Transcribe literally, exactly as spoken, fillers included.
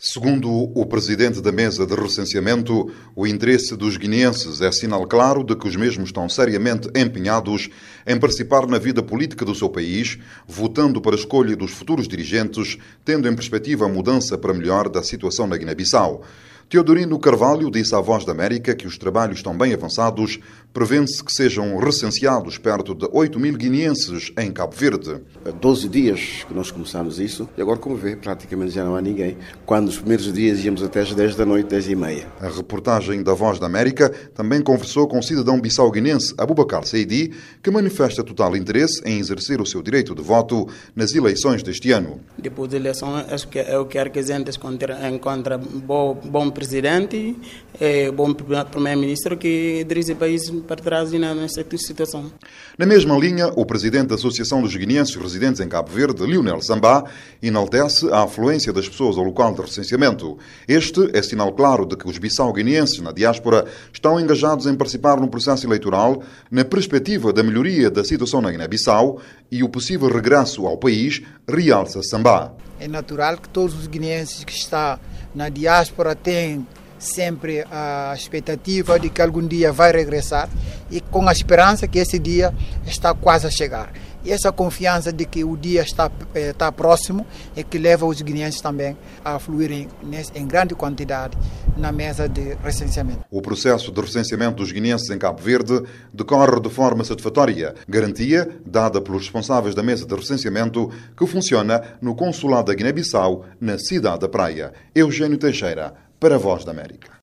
Segundo o presidente da mesa de recenseamento, o interesse dos guineenses é sinal claro de que os mesmos estão seriamente empenhados em participar na vida política do seu país, votando para a escolha dos futuros dirigentes, tendo em perspectiva a mudança para melhor da situação na Guiné-Bissau. Teodorino Carvalho disse à Voz da América que os trabalhos estão bem avançados, prevê-se que sejam recenseados perto de oito mil guineenses em Cabo Verde. Há doze dias que nós começamos isso e agora, como vê, praticamente já não há ninguém. Quando os primeiros dias íamos até às dez da noite, dez e meia. A reportagem da Voz da América também conversou com o cidadão bissau-guinense Abubakar Saidi, que manifesta total interesse em exercer o seu direito de voto nas eleições deste ano. Depois da eleição, acho que eu quero que a gente encontre bom, bom presidente, é, bom primeiro-ministro que dirige o país para trás nesta situação. Na mesma linha, o presidente da Associação dos Guineenses Residentes em Cabo Verde, Lionel Sambá, enaltece a afluência das pessoas ao local de recenseamento. Este é sinal claro de que os bissau-guineenses na diáspora estão engajados em participar no processo eleitoral na perspectiva da melhoria da situação na Guiné-Bissau e o possível regresso ao país, realça Sambá. É natural que todos os guineenses que estão na diáspora têm sempre a expectativa de que algum dia vai regressar e com a esperança que esse dia está quase a chegar. E essa confiança de que o dia está, está próximo é que leva os guineenses também a fluírem em grande quantidade na mesa de recenseamento. O processo de recenseamento dos guineenses em Cabo Verde decorre de forma satisfatória, garantia dada pelos responsáveis da mesa de recenseamento que funciona no Consulado da Guiné-Bissau, na cidade da Praia. Eugênio Teixeira, para a Voz da América.